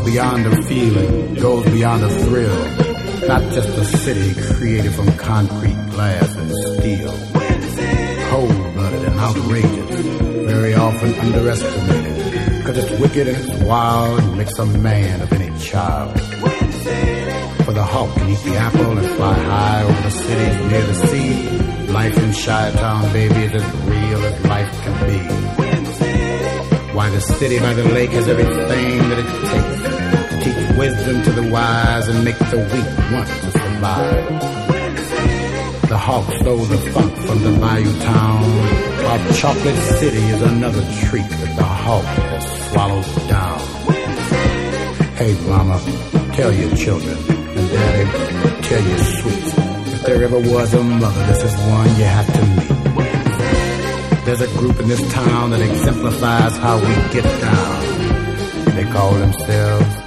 beyond a feeling, goes beyond a thrill. Not just a city created from concrete, glass, and steel. Cold-blooded and outrageous, very often underestimated. Cause it's wicked and it's wild and makes a man of any child. For the hawk can eat the apple and fly high over the cities near the sea. Life in Chi-Town, baby, is as real as life can be. Why the city by the lake has everything that it takes to teach wisdom to the wise and make the weak want to survive. The hawk stole the funk from the bayou town. Our chocolate city is another treat that the hawk has swallowed down. Hey mama, tell your children, and daddy, tell your sweet, if there ever was a mother, this is one you have to meet. There's a group in this town that exemplifies how we get down. They call themselves